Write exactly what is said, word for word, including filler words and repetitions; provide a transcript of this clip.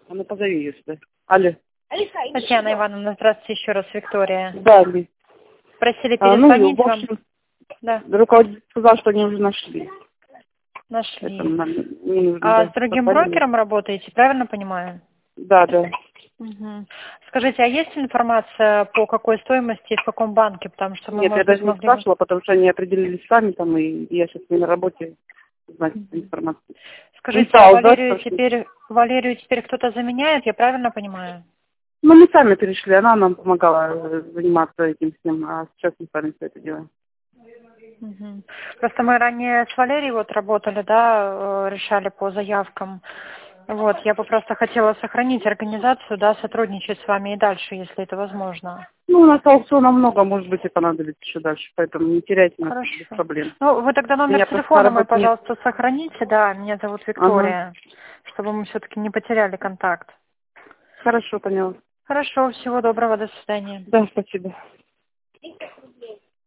А ну позови ее сюда. Алло. Татьяна Ивановна, здравствуйте еще раз, Виктория. Да, Ли. Просили А, ну, перезвонить в вам. общем, Да, руководитель сказал, что они уже нашли. нашли. Поэтому нам не нужно, А да, с другим позвонить. брокером работаете, правильно понимаю? Да, да. Угу. Скажите, а есть информация по какой стоимости и в каком банке? Потому что мы, Нет, я может быть, даже не могли бы... спрашивала, потому что они определились сами там, и я сейчас не на работе знать эту Мгм. информацию. Не Скажите, а стала знать, Валерию потому что... теперь, Валерию теперь кто-то заменяет, я правильно понимаю? Ну, мы сами перешли, она нам помогала э, заниматься этим всем, а сейчас мы сами все это делаем. Мгм. Просто мы ранее с Валерией вот работали, да, э, решали по заявкам. Вот, я бы просто хотела сохранить организацию, да, сотрудничать с вами и дальше, если это возможно. Ну, у нас аукциона много, может быть, и понадобится еще дальше, поэтому не теряйте нас без Хорошо. проблем. Ну, вы тогда номер Меня просто на телефона мой, работе нет. пожалуйста, сохраните, да, меня зовут Ага. Виктория, чтобы мы все-таки не потеряли контакт. Хорошо, поняла. Хорошо, всего доброго, до свидания. Да, спасибо.